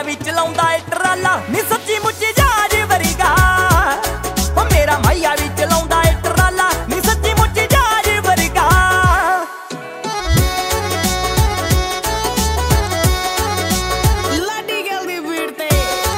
ਮਾਈਆ ਵੀ ਚਲਾਉਂਦਾ ਏ ਟਰਾਲਾ ਨੀ ਸੱਚੀ ਮੁੱਚੀ ਜਹਾਜ਼ ਵਰਗਾ ਓ ਮੇਰਾ ਮਾਈਆ ਵੀ ਚਲਾਉਂਦਾ ਏ ਟਰਾਲਾ ਨੀ ਸੱਚੀ ਮੁੱਚੀ ਜਹਾਜ਼ ਵਰਗਾ ਲਾਡੀ ਗੱਲ ਦੀ ਭੀੜ ਤੇ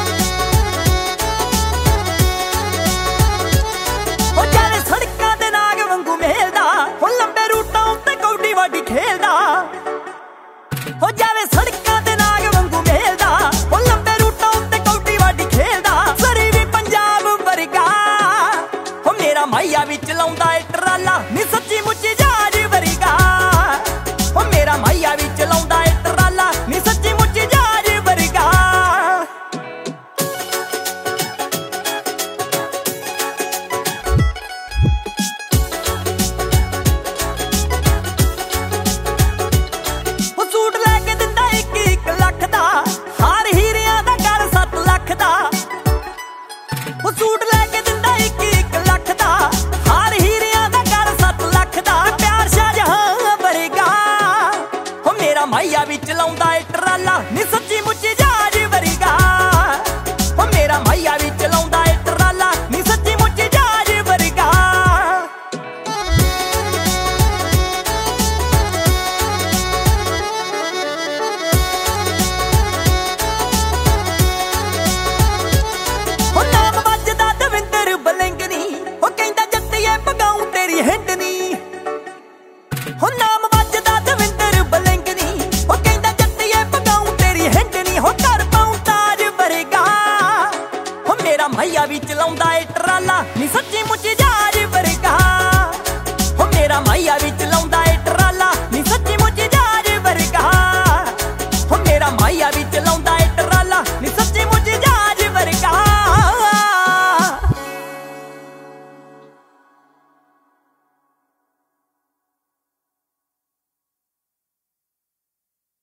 ਓ ਜਾਣੇ ਸੜਕਾਂ ਦੇ ਨਾਗ ਵਾਂਗੂ ਮੇਲਦਾ ਓ ਲੰਬੇ ਰੂਟਾਂ ਉੱਤੇ ਕੌਡੀ ਵਾਡੀ ਖੇਲਦਾ ਹੋ ਜਾਵੇ ਸੜਕਾਂ ਤੇ ਨਾਗ ਵਾਂਗੂ ਮੇਲਦਾ ਉਹ ਲੰਬੇ ਰੂਟਾਂ ਉੱਤੇ ਕੌਡੀ ਵਾਡੀ ਖੇਲਦਾ ਸਰੀ ਵੀ ਪੰਜਾਬ ਵਰਗਾ ਹੋ ਮੇਰਾ ਮਾਈਆ ਵੀ ਚਲਾਉਂਦਾ ਏ ਟਰਾਲਾ ਨੀ ਸੱਚੀ ਮੁੱਚੀ ਜਹਾਜ਼ ਵਰਗਾ ਹੋ ਮੇਰਾ ਮਾਈਆ ਵੀ ਚਲਾਉਂਦਾ ਏ ਟਰਾਲਾ ਨੀ ਸੱਚੀ ਮੁੱਚੀ ਜਹਾਜ਼ ਵਰਗਾ ਸੂਟ ਲੈ ਕੇ ਦਿੰਦਾ 1 ਲੱਖ ਦਾ ਹਾਰ ਹੀਰਿਆਂ ਦਾ ਕਰ 7 ਲੱਖ ਦਾ ਉਹ ਸੂਟ ਲੈ ਕੇ ਦਿੰਦਾ 1 ਲੱਖ ਦਾ ਹਾਰ ਹੀਰਿਆਂ ਦਾ ਕਰ 7 ਲੱਖ ਦਾ ਪਿਆਰ ਸ਼ਾਹਜਹਾਂ ਵਰਗਾ ਹੋ ਮੇਰਾ ਮਾਈਆ ਵੀ ਚਲਾਉਂਦਾ ਏ ਟਰਾਲਾ ਨੀ ਸੱਚੀ ਮੁੱਚੀ ਜਹਾਜ਼ ਵਰਗਾ ਹੋ ਮੇਰਾ ਮਾਈਆ ਵੀ ਚਲਾਉਂਦਾ ਏ ਟਰਾਲਾ ਨੀ ਸੱਚੀ ਮੁੱਚੀ ਜਹਾਜ਼ ਵਰਗਾ ਨਾਮ ਵੱਜਦਾ ਦਵਿੰਦਰ ਬਲਿੰਗਨੀ ਉਹ ਕਹਿੰਦਾ ਜੱਤੀਏ ਪਗਾਉਂ ਤੇਰੀ ਹਿੰਡਨੀ ਹੋ ਨਾਮ ਵੱਜਦਾ ਦਵਿੰਦਰ ਬਲਿੰਗਨੀ ਉਹ ਕਹਿੰਦਾ ਜੱਤੀਏ ਪਗਾਉਂ ਤੇਰੀ ਹਿੰਡਨੀ ਹੋ ਘਰ ਪਾਉਂ ਤਾਜ ਵਰਗਾ ਹੋ ਮੇਰਾ ਮਾਈਆ ਵੀ ਚਲਾਉਂਦਾ ਏ ਟਰਾਲਾ ਨੀ